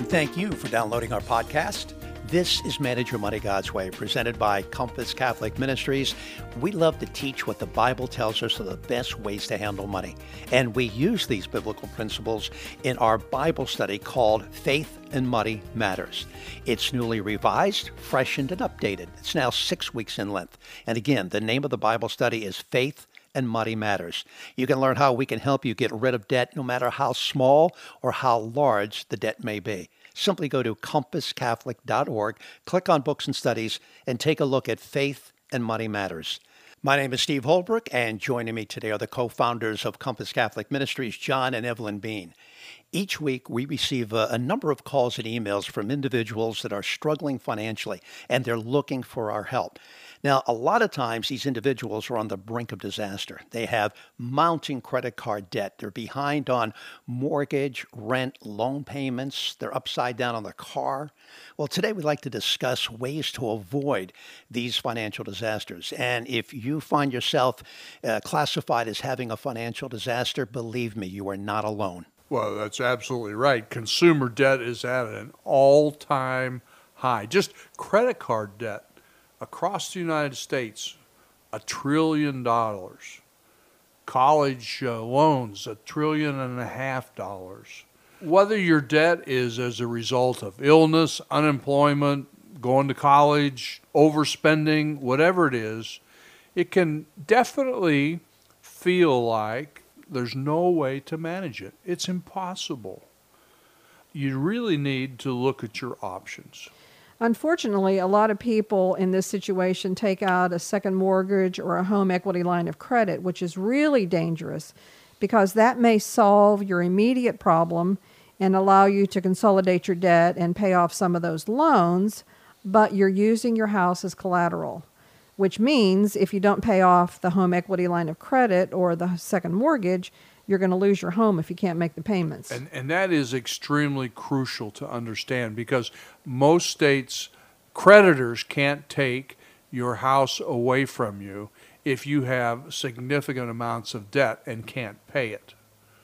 And thank you for downloading our podcast. This is Manage Your Money God's Way, presented by Compass Catholic Ministries. We love to teach what the Bible tells us are the best ways to handle money. And we use these biblical principles in our Bible study called Faith and Money Matters. It's newly revised, freshened, and updated. It's now 6 weeks in length. And again, the name of the Bible study is Faith and Money Matters. You can learn how we can help you get rid of debt no matter how small or how large the debt may be. Simply go to compasscatholic.org, click on Books and Studies, and take a look at Faith and Money Matters. My name is Steve Holbrook, and joining me today are the co-founders of Compass Catholic Ministries, John and Evelyn Bean. Each week, we receive a number of calls and emails from individuals that are struggling financially, and they're looking for our help. Now, a lot of times, these individuals are on the brink of disaster. They have mounting credit card debt. They're behind on mortgage, rent, loan payments. They're upside down on their car. Well, today we'd like to discuss ways to avoid these financial disasters. And if you find yourself classified as having a financial disaster, believe me, you are not alone. Well, that's absolutely right. Consumer debt is at an all-time high. Just credit card debt across the United States, $1 trillion. College loans, $1.5 trillion. Whether your debt is as a result of illness, unemployment, going to college, overspending, whatever it is, it can definitely feel like there's no way to manage it. It's impossible. You really need to look at your options. Unfortunately, a lot of people in this situation take out a second mortgage or a home equity line of credit, which is really dangerous because that may solve your immediate problem and allow you to consolidate your debt and pay off some of those loans, but you're using your house as collateral, which means if you don't pay off the home equity line of credit or the second mortgage, you're going to lose your home if you can't make the payments. And that is extremely crucial to understand because most states' creditors can't take your house away from you if you have significant amounts of debt and can't pay it.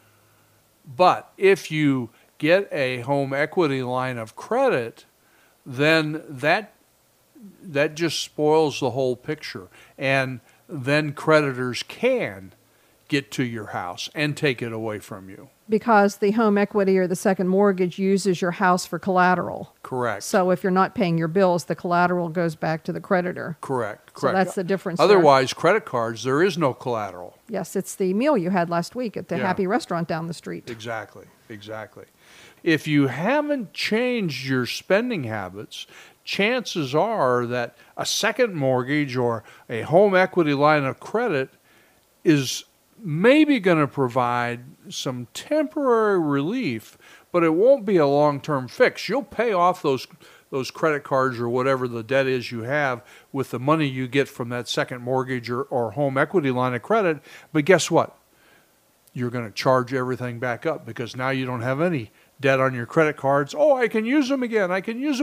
But if you get a home equity line of credit, then that just spoils the whole picture. And then creditors can get to your house and take it away from you. Because the home equity or the second mortgage uses your house for collateral. Correct. So if you're not paying your bills, the collateral goes back to the creditor. Correct. So that's the difference. Otherwise, credit cards, there is no collateral. Yes, it's the meal you had last week at the Happy Restaurant down the street. Exactly. If you haven't changed your spending habits, chances are that a second mortgage or a home equity line of credit is maybe going to provide some temporary relief, but it won't be a long-term fix. You'll pay off those credit cards or whatever the debt is you have with the money you get from that second mortgage or home equity line of credit, but guess what? You're going to charge everything back up because now you don't have any debt on your credit cards. Oh, I can use them again.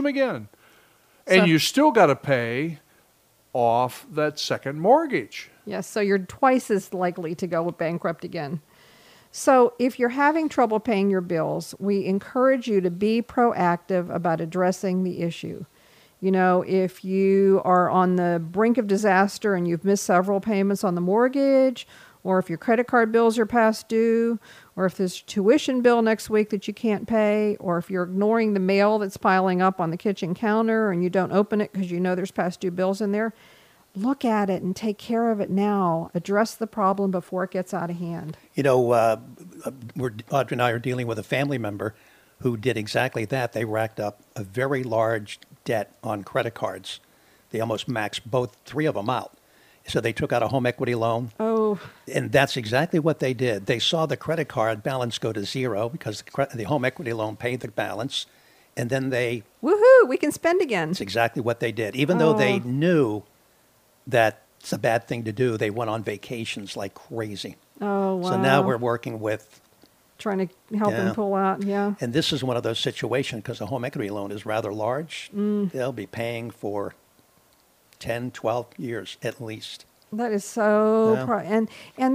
And you still got to pay off that second mortgage. Yes, so you're twice as likely to go bankrupt again. So if you're having trouble paying your bills, we encourage you to be proactive about addressing the issue. You know, if you are on the brink of disaster and you've missed several payments on the mortgage, or if your credit card bills are past due, or if there's a tuition bill next week that you can't pay, or if you're ignoring the mail that's piling up on the kitchen counter and you don't open it because you know there's past due bills in there, look at it and take care of it now. Address the problem before it gets out of hand. You know, Audrey and I are dealing with a family member who did exactly that. They racked up a very large debt on credit cards. They almost maxed three of them out. So they took out a home equity loan. Oh. And that's exactly what they did. They saw the credit card balance go to zero because the home equity loan paid the balance. And then woohoo, we can spend again. That's exactly what they did. Even though they knew that it's a bad thing to do, they went on vacations like crazy. Oh, wow. So now we're working with trying to help them pull out, And this is one of those situations because a home equity loan is rather large. They'll be paying for 10, 12 years at least. That is so, and that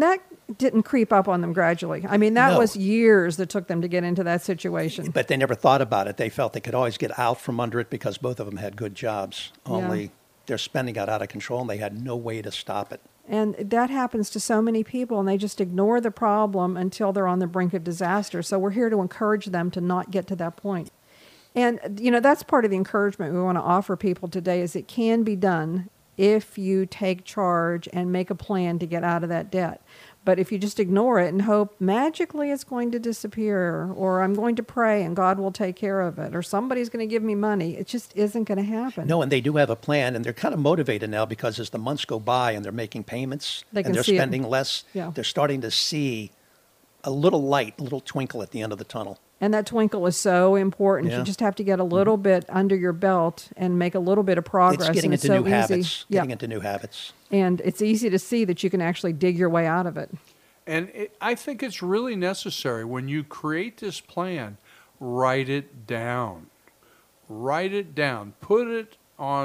didn't creep up on them gradually. I mean, that No. was years that took them to get into that situation. But they never thought about it. They felt they could always get out from under it because both of them had good jobs. Only their spending got out of control and they had no way to stop it. And that happens to so many people, and they just ignore the problem until they're on the brink of disaster. So we're here to encourage them to not get to that point. And, that's part of the encouragement we want to offer people today is it can be done if you take charge and make a plan to get out of that debt. But if you just ignore it and hope magically it's going to disappear, or I'm going to pray and God will take care of it, or somebody's going to give me money, it just isn't going to happen. No, and they do have a plan, and they're kind of motivated now because as the months go by and they're making payments They can and they're see it. spending less, Yeah. they're starting to see a little light, a little twinkle at the end of the tunnel. And that twinkle is so important. Yeah. You just have to get a little bit under your belt and make a little bit of progress. It's getting and into so new easy. habits. Yeah. Getting into new habits. And it's easy to see that you can actually dig your way out of it. And I think it's really necessary when you create this plan, write it down. Write it down. Put it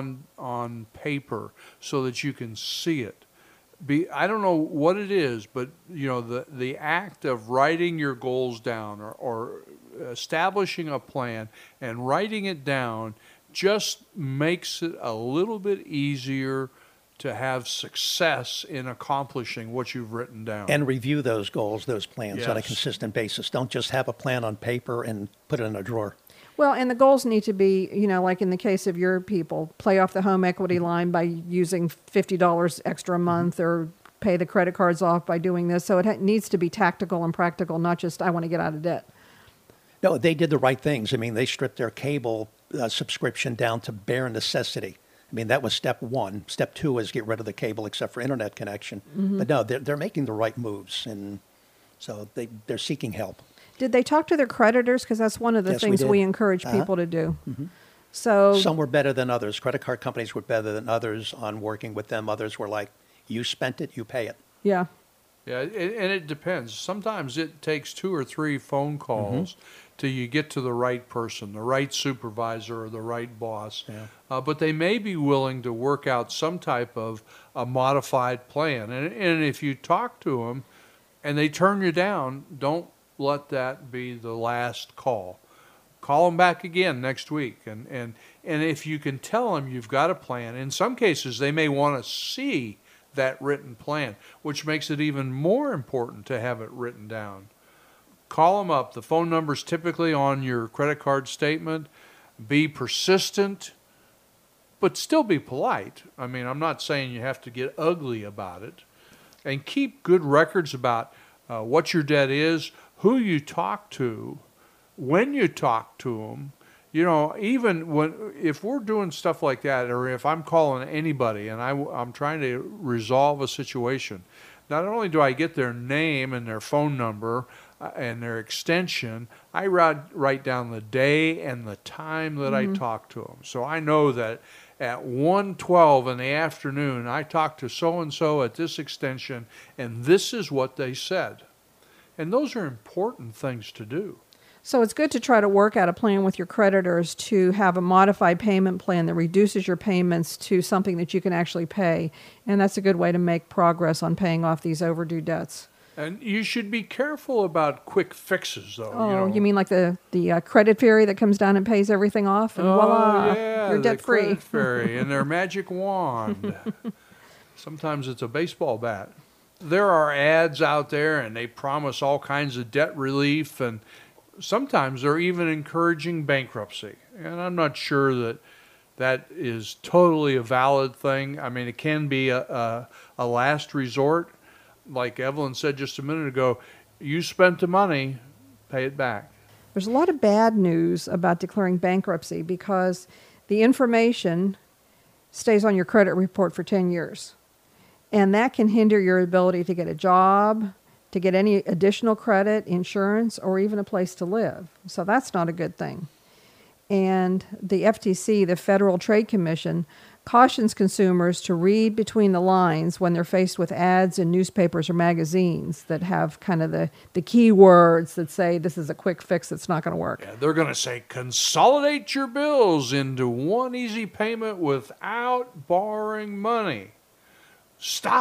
on paper so that you can see it. I don't know what it is, but the act of writing your goals down or establishing a plan and writing it down just makes it a little bit easier to have success in accomplishing what you've written down. And review those goals, those plans on a Yes. consistent basis. Don't just have a plan on paper and put it in a drawer. Well, and the goals need to be, like in the case of your people, play off the home equity line by using $50 extra a month or pay the credit cards off by doing this. So it needs to be tactical and practical, not just I want to get out of debt. No, they did the right things. I mean, they stripped their cable subscription down to bare necessity. I mean, that was step one. Step two is get rid of the cable except for internet connection. But no, they're making the right moves, and so they're seeking help. Did they talk to their creditors? Because that's one of the Yes, we things did. we encourage people to do. So Some were better than others. Credit card companies were better than others on working with them. Others were like, you spent it, you pay it. yeah, Yeah, and it depends. Sometimes it takes 2 or 3 phone calls till you get to the right person, the right supervisor or the right boss. Yeah. But they may be willing to work out some type of a modified plan. And if you talk to them and they turn you down, don't let that be the last call. Call them back again next week. And if you can tell them you've got a plan, in some cases they may want to see that written plan, which makes it even more important to have it written down. Call them up. The phone number's typically on your credit card statement. Be persistent, but still be polite. I mean, I'm not saying you have to get ugly about it. And keep good records about what your debt is, who you talk to, when you talk to them. Even if we're doing stuff like that, or if I'm calling anybody and I'm trying to resolve a situation, not only do I get their name and their phone number and their extension, I write down the day and the time that I talk to them. So I know that at 1:12 in the afternoon, I talked to so-and-so at this extension, and this is what they said. And those are important things to do. so it's good to try to work out a plan with your creditors to have a modified payment plan that reduces your payments to something that you can actually pay. And that's a good way to make progress on paying off these overdue debts. And you should be careful about quick fixes, though. Oh, you mean like the credit fairy that comes down and pays everything off, and voila, yeah, you're the debt free. credit fairy and their magic wand. Sometimes it's a baseball bat. There are ads out there, and they promise all kinds of debt relief, and sometimes they're even encouraging bankruptcy. And I'm not sure that is totally a valid thing. I mean, it can be a last resort. Like Evelyn said just a minute ago, you spent the money, pay it back. There's a lot of bad news about declaring bankruptcy because the information stays on your credit report for 10 years. And that can hinder your ability to get a job, to get any additional credit, insurance, or even a place to live. So that's not a good thing. And the FTC, the Federal Trade Commission, cautions consumers to read between the lines when they're faced with ads in newspapers or magazines that have kind of the key words that say this is a quick fix that's not going to work. Yeah, they're going to say, consolidate your bills into one easy payment without borrowing money. Stop.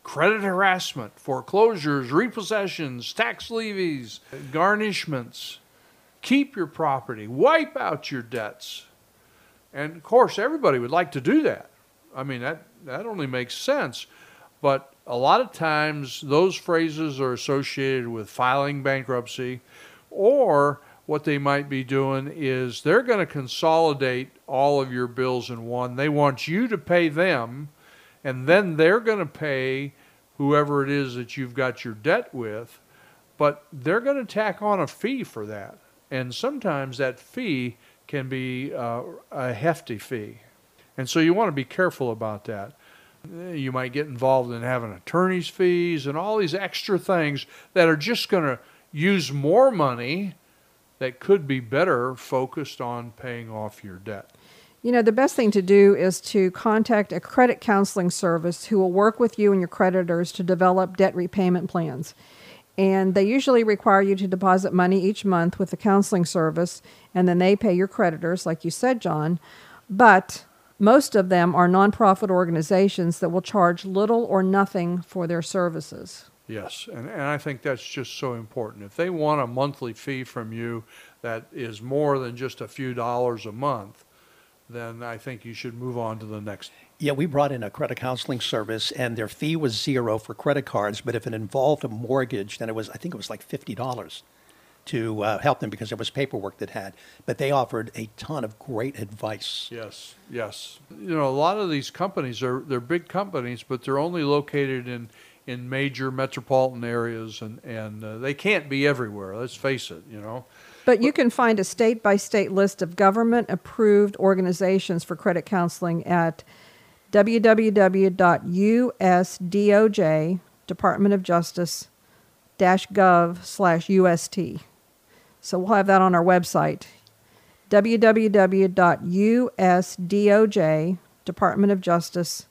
credit harassment, foreclosures, repossessions, tax levies, garnishments. Keep your property, wipe out your debts. And of course, everybody would like to do that. I mean, that only makes sense. But a lot of times those phrases are associated with filing bankruptcy, or what they might be doing is they're going to consolidate all of your bills in one. They want you to pay them, and then they're going to pay whoever it is that you've got your debt with, but they're going to tack on a fee for that. And sometimes that fee can be a hefty fee. And so you want to be careful about that. You might get involved in having attorney's fees and all these extra things that are just going to use more money that could be better focused on paying off your debt. You know, the best thing to do is to contact a credit counseling service who will work with you and your creditors to develop debt repayment plans. And they usually require you to deposit money each month with the counseling service, and then they pay your creditors, like you said, John. But most of them are nonprofit organizations that will charge little or nothing for their services. Yes, and I think that's just so important. If they want a monthly fee from you that is more than just a few dollars a month, then I think you should move on to the next. Yeah, we brought in a credit counseling service, and their fee was $0 for credit cards. But if it involved a mortgage, then I think it was like $50 to help them because there was paperwork that had. But they offered a ton of great advice. Yes, yes. You know, a lot of these companies they're big companies, but they're only located in major metropolitan areas, and they can't be everywhere. Let's face it, you know. But you can find a state-by-state list of government-approved organizations for credit counseling at www.usdoj, Department of Justice, -gov/UST. So we'll have that on our website, www.usdoj, Department of Justice,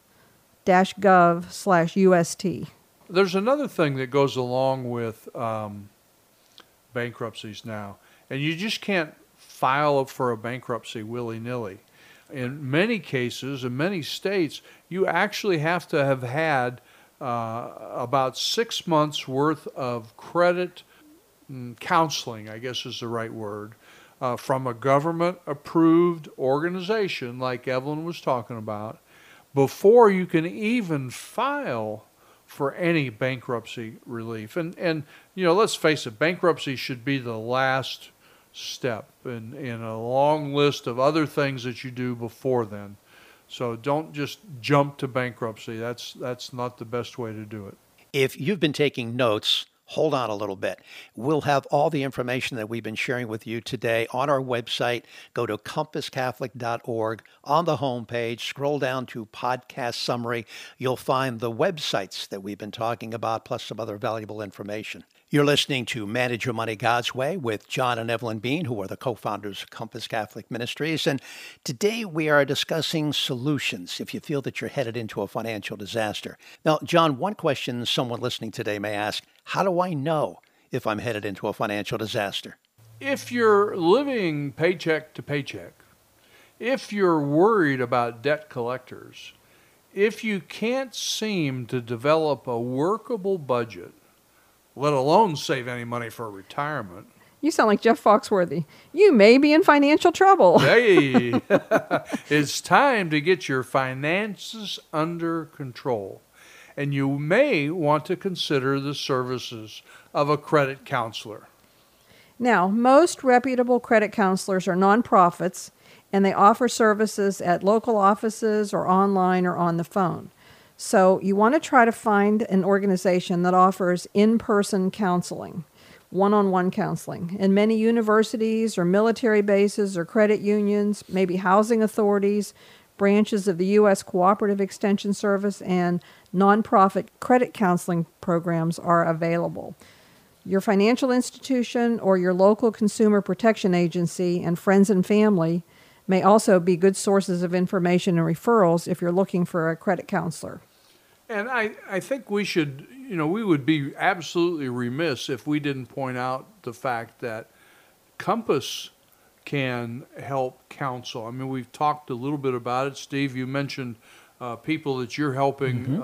-gov/UST. There's another thing that goes along with bankruptcies now, and you just can't file for a bankruptcy willy-nilly. In many cases, in many states, you actually have to have had about 6 months worth of credit counseling, I guess is the right word, from a government-approved organization like Evelyn was talking about, before you can even file for any bankruptcy relief. And you know, let's face it, bankruptcy should be the last step in a long list of other things that you do before then. So don't just jump to bankruptcy. That's not the best way to do it. If you've been taking notes, hold on a little bit. We'll have all the information that we've been sharing with you today on our website. Go to compasscatholic.org. On the homepage, scroll down to podcast summary. You'll find the websites that we've been talking about, plus some other valuable information. You're listening to Manage Your Money God's Way with John and Evelyn Bean, who are the co-founders of Compass Catholic Ministries. And today we are discussing solutions if you feel that you're headed into a financial disaster. Now, John, one question someone listening today may ask, how do I know if I'm headed into a financial disaster? If you're living paycheck to paycheck, if you're worried about debt collectors, if you can't seem to develop a workable budget, let alone save any money for retirement. You sound like Jeff Foxworthy. You may be in financial trouble. Hey, it's time to get your finances under control. And you may want to consider the services of a credit counselor. Now, most reputable credit counselors are nonprofits, and they offer services at local offices or online or on the phone. So you want to try to find an organization that offers in-person counseling, one-on-one counseling. And many universities or military bases or credit unions, maybe housing authorities, branches of the U.S. Cooperative Extension Service, and nonprofit credit counseling programs are available. Your financial institution or your local consumer protection agency and friends and family may also be good sources of information and referrals if you're looking for a credit counselor. And I think we should, we would be absolutely remiss if we didn't point out the fact that Compass can help counsel. I mean, we've talked a little bit about it. Steve, you mentioned people that you're helping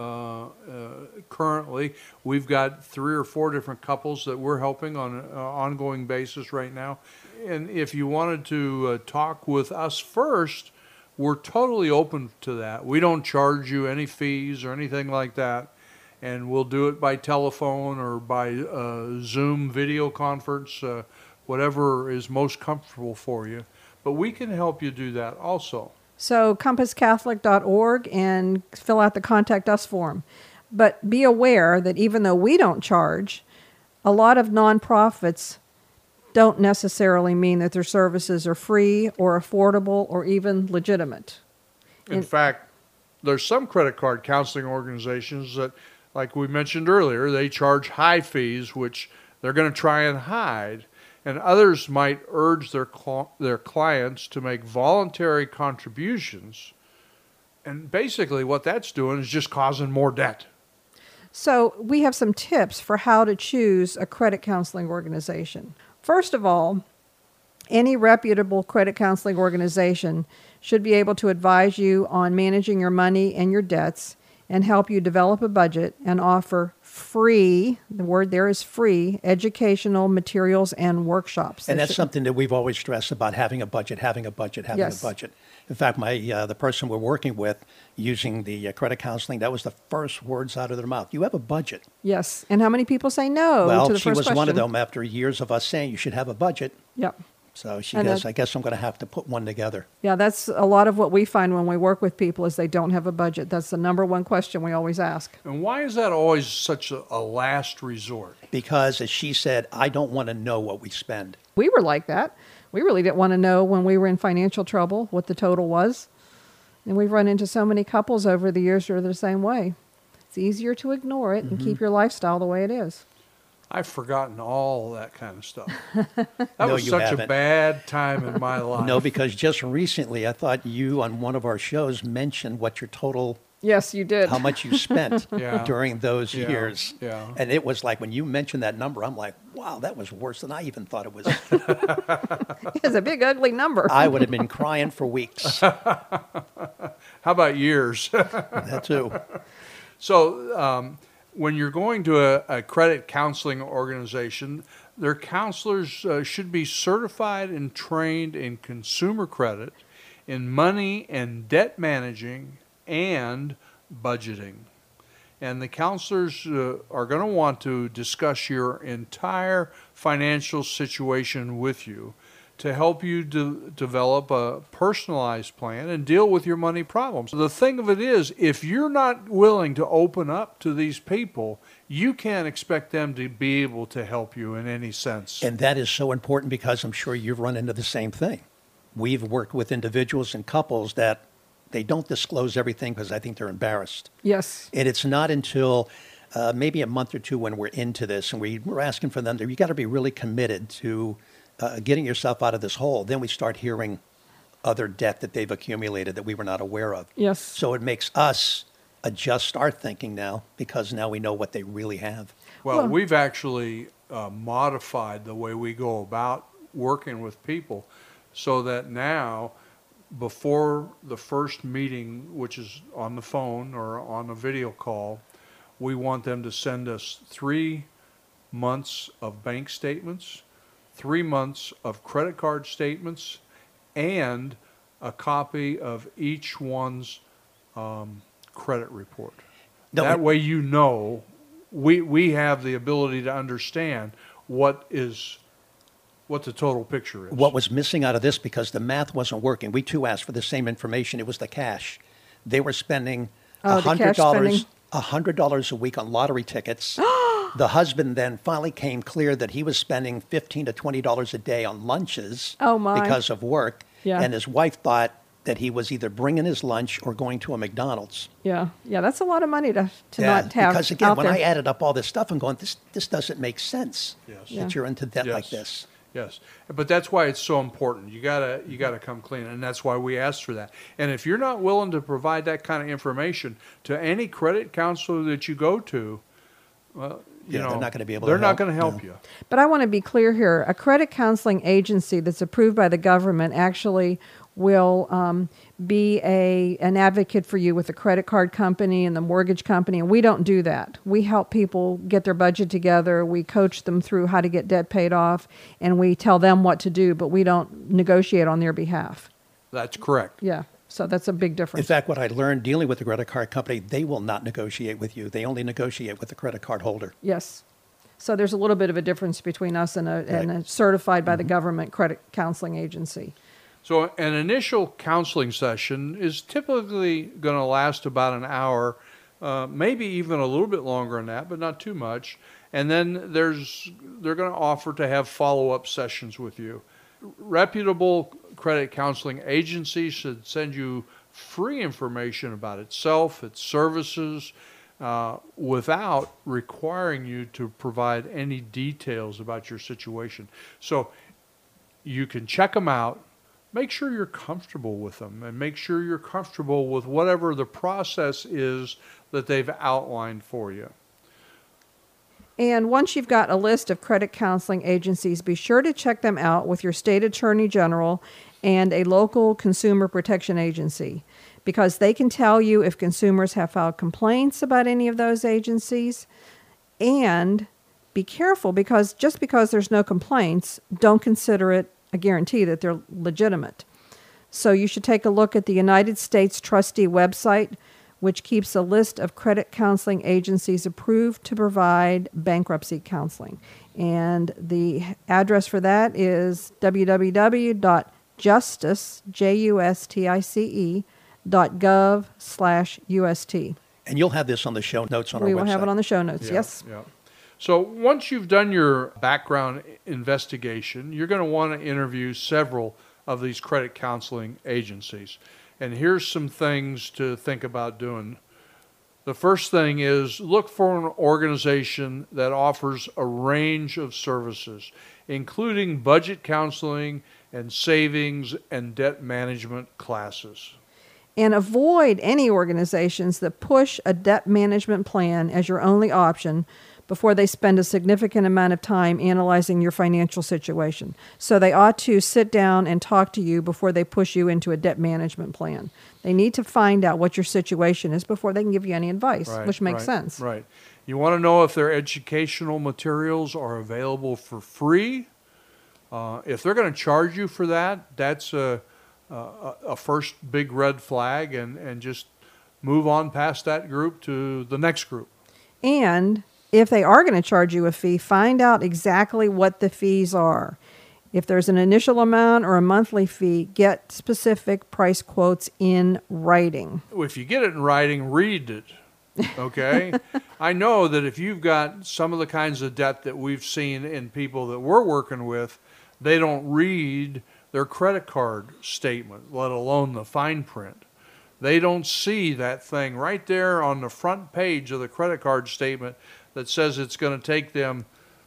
currently. We've got 3 or 4 different couples that we're helping on an ongoing basis right now. And if you wanted to talk with us first, we're totally open to that. We don't charge you any fees or anything like that. And we'll do it by telephone or by Zoom video conference, whatever is most comfortable for you. But we can help you do that also. So compasscatholic.org and fill out the Contact Us form. But be aware that even though we don't charge, a lot of nonprofits don't necessarily mean that their services are free or affordable or even legitimate. In fact, there's some credit card counseling organizations that, like we mentioned earlier, they charge high fees, which they're going to try and hide. And others might urge their clients to make voluntary contributions. And basically what that's doing is just causing more debt. So we have some tips for how to choose a credit counseling organization. First of all, any reputable credit counseling organization should be able to advise you on managing your money and your debts and help you develop a budget and offer free, the word there is free, educational materials and workshops. And that's something that we've always stressed about having a budget, having a budget. In fact, the person we're working with using the credit counseling, that was the first words out of their mouth. You have a budget. Yes. And how many people say no to the she first was question? one of them after years of us saying you should have a budget. Yep. So she goes, I guess I'm going to have to put one together. Yeah, that's a lot of what we find when we work with people is they don't have a budget. That's the number one question we always ask. And why is that always such a last resort? Because, as she said, I don't want to know what we spend. We were like that. We really didn't want to know when we were in financial trouble what the total was. And we've run into so many couples over the years who are the same way. It's easier to ignore it and keep your lifestyle the way it is. I've forgotten all that kind of stuff. That No, was you such haven't. a bad time in my life. No, because just recently I thought you on one of our shows mentioned what your total, Yes, you did. how much you spent Yeah. during those Yeah, years. yeah. And it was like when you mentioned that number, I'm like, wow, that was worse than I even thought it was. It's a big, ugly number. I would have been crying for weeks. How about years? That too. So when you're going to a credit counseling organization, their counselors should be certified and trained in consumer credit, in money and debt managing, and budgeting. And the counselors are going to want to discuss your entire financial situation with you to help you develop a personalized plan and deal with your money problems. The thing of it is, if you're not willing to open up to these people, you can't expect them to be able to help you in any sense. And that is so important because I'm sure you've run into the same thing. We've worked with individuals and couples that they don't disclose everything because I think they're embarrassed. Yes. And it's not until maybe a month or two when we're into this and we're asking for them, you got to be really committed to getting yourself out of this hole. Then we start hearing other debt that they've accumulated that we were not aware of. Yes. So it makes us adjust our thinking now because now we know what they really have. Well, we've actually modified the way we go about working with people so that now, before the first meeting, which is on the phone or on a video call, we want them to send us 3 months of bank statements, 3 months of credit card statements, and a copy of each one's credit report. No, That way you know we have the ability to understand what the total picture is. What was missing out of this because the math wasn't working. We too asked for the same information. It was the cash. They were spending the cash spending. $100 a week on lottery tickets. The husband then finally came clear that he was spending $15 to $20 a day on lunches Oh, my. because of work. Yeah. And his wife thought that he was either bringing his lunch or going to a McDonald's. Yeah. Yeah, that's a lot of money to not have because again, out when there. I added up all this stuff, I'm going, this doesn't make sense. Yes. Yeah. That you're into debt like Yes. this. Yes, but that's why it's so important. You gotta come clean, and that's why we ask for that. And if you're not willing to provide that kind of information to any credit counselor that you go to, well, Yeah, they're not gonna be able to They're not help. going to help No. you. But I want to be clear here. A credit counseling agency that's approved by the government actually will be an advocate for you with the credit card company and the mortgage company, and we don't do that. We help people get their budget together. We coach them through how to get debt paid off, and we tell them what to do, but we don't negotiate on their behalf. That's correct. Yeah, so that's a big In difference. fact, what I learned dealing with the credit card company, they will not negotiate with you. They only negotiate with the credit card holder. Yes. So there's a little bit of a difference between us and a certified by the government credit counseling agency. So an initial counseling session is typically going to last about an hour, maybe even a little bit longer than that, but not too much. And then they're going to offer to have follow-up sessions with you. Reputable credit counseling agencies should send you free information about itself, its services, without requiring you to provide any details about your situation. So you can check them out. Make sure you're comfortable with them, and make sure you're comfortable with whatever the process is that they've outlined for you. And once you've got a list of credit counseling agencies, be sure to check them out with your state attorney general and a local consumer protection agency, because they can tell you if consumers have filed complaints about any of those agencies. And be careful, because just because there's no complaints, don't consider it a guarantee that they're legitimate. So you should take a look at the United States Trustee website, which keeps a list of credit counseling agencies approved to provide bankruptcy counseling. And the address for that is www.justice.gov/UST. And you'll have this on the show notes on our website. We will have it on the show notes, yes. Yeah. So once you've done your background investigation, you're going to want to interview several of these credit counseling agencies. And here's some things to think about doing. The first thing is look for an organization that offers a range of services, including budget counseling and savings and debt management classes. And avoid any organizations that push a debt management plan as your only option before they spend a significant amount of time analyzing your financial situation. So they ought to sit down and talk to you before they push you into a debt management plan. They need to find out what your situation is before they can give you any advice, which makes sense. Right. You want to know if their educational materials are available for free. If they're going to charge you for that, that's a first big red flag, and just move on past that group to the next group. And if they are going to charge you a fee, find out exactly what the fees are. If there's an initial amount or a monthly fee, get specific price quotes in writing. If you get it in writing, read it, okay? I know that if you've got some of the kinds of debt that we've seen in people that we're working with, they don't read their credit card statement, let alone the fine print. They don't see that thing right there on the front page of the credit card statement that says it's going to take them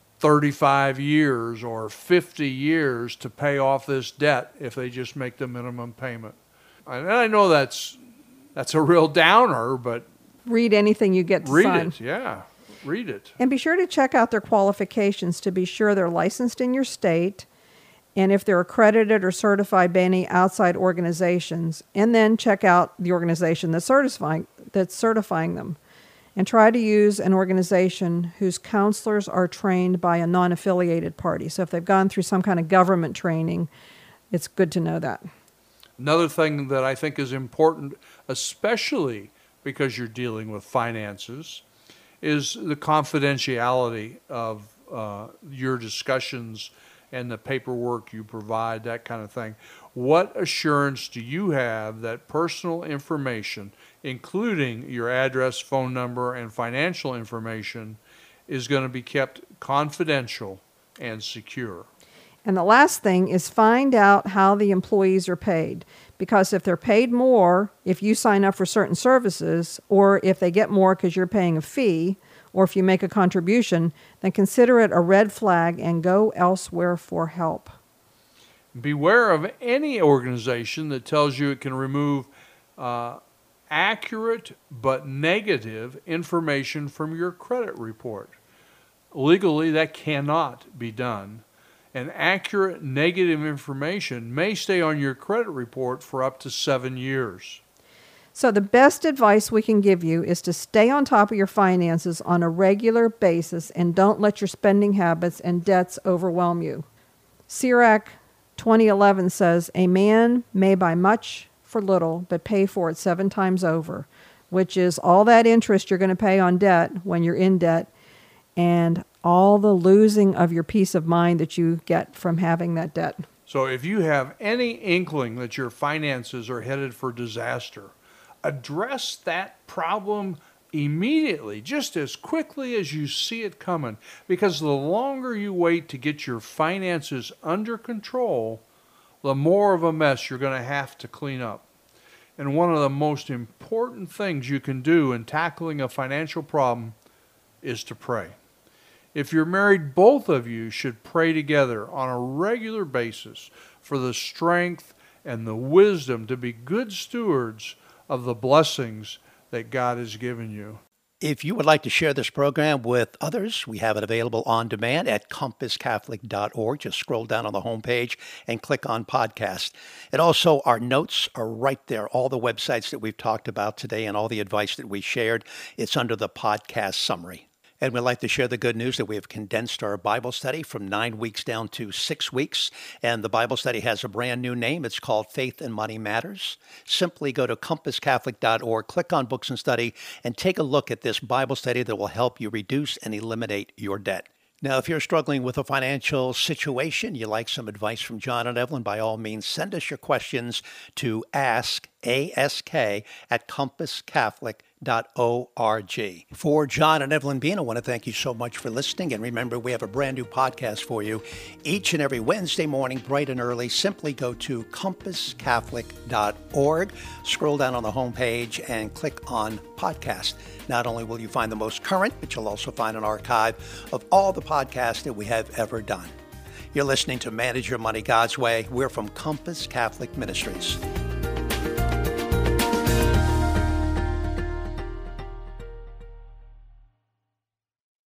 35 years or 50 years to pay off this debt if they just make the minimum payment. And I know that's a real downer, but read anything you get to sign. Read it, yeah. Read it. And be sure to check out their qualifications to be sure they're licensed in your state, and if they're accredited or certified by any outside organizations, and then check out the organization that's certifying them. And try to use an organization whose counselors are trained by a non-affiliated party. So if they've gone through some kind of government training, it's good to know that. Another thing that I think is important, especially because you're dealing with finances, is the confidentiality of your discussions and the paperwork you provide, that kind of thing. What assurance do you have that personal information, including your address, phone number, and financial information, is going to be kept confidential and secure? And the last thing is find out how the employees are paid. Because if they're paid more, if you sign up for certain services, or if they get more because you're paying a fee, or if you make a contribution, then consider it a red flag and go elsewhere for help. Beware of any organization that tells you it can remove accurate but negative information from your credit report. Legally, that cannot be done. and accurate negative information may stay on your credit report for up to 7 years. So the best advice we can give you is to stay on top of your finances on a regular basis and don't let your spending habits and debts overwhelm you. Sirach 20:11 says, "A man may buy much for little, but pay for it 7 times over," which is all that interest you're going to pay on debt when you're in debt and all the losing of your peace of mind that you get from having that debt. So if you have any inkling that your finances are headed for disaster, address that problem immediately, just as quickly as you see it coming, because the longer you wait to get your finances under control, the more of a mess you're going to have to clean up. And one of the most important things you can do in tackling a financial problem is to pray. If you're married, both of you should pray together on a regular basis for the strength and the wisdom to be good stewards of the blessings that God has given you. If you would like to share this program with others, we have it available on demand at compasscatholic.org. Just scroll down on the homepage and click on podcast. And also, our notes are right there. All the websites that we've talked about today and all the advice that we shared, it's under the podcast summary. And we'd like to share the good news that we have condensed our Bible study from 9 weeks down to 6 weeks. And the Bible study has a brand new name. It's called Faith and Money Matters. Simply go to compasscatholic.org, click on Books and Study, and take a look at this Bible study that will help you reduce and eliminate your debt. Now, if you're struggling with a financial situation, you like some advice from John and Evelyn, by all means, send us your questions to ask@compasscatholic.org. For John and Evelyn Bean, I want to thank you so much for listening. And remember, we have a brand new podcast for you each and every Wednesday morning, bright and early. Simply go to compasscatholic.org, scroll down on the homepage, and click on podcast. Not only will you find the most current, but you'll also find an archive of all the podcasts that we have ever done. You're listening to Manage Your Money God's Way. We're from Compass Catholic Ministries.